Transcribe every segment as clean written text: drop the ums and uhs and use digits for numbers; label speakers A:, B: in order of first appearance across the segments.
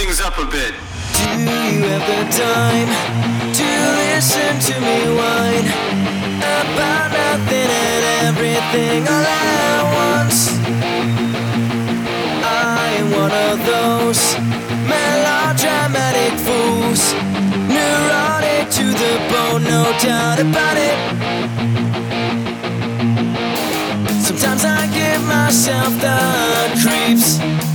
A: things up a bit.
B: Do you have the time to listen to me whine about nothing and everything all at once? I am one of those melodramatic fools, neurotic to the bone, no doubt about it. Sometimes I give myself the creeps.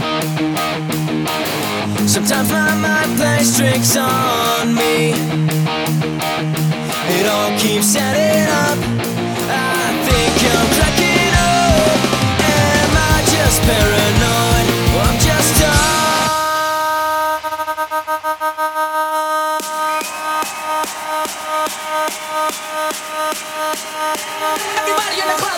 B: Sometimes my mind plays tricks on me. It all keeps adding up. I think I'm cracking up. Am I just paranoid? Or I'm just everybody in the club.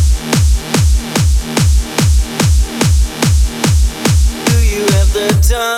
B: time.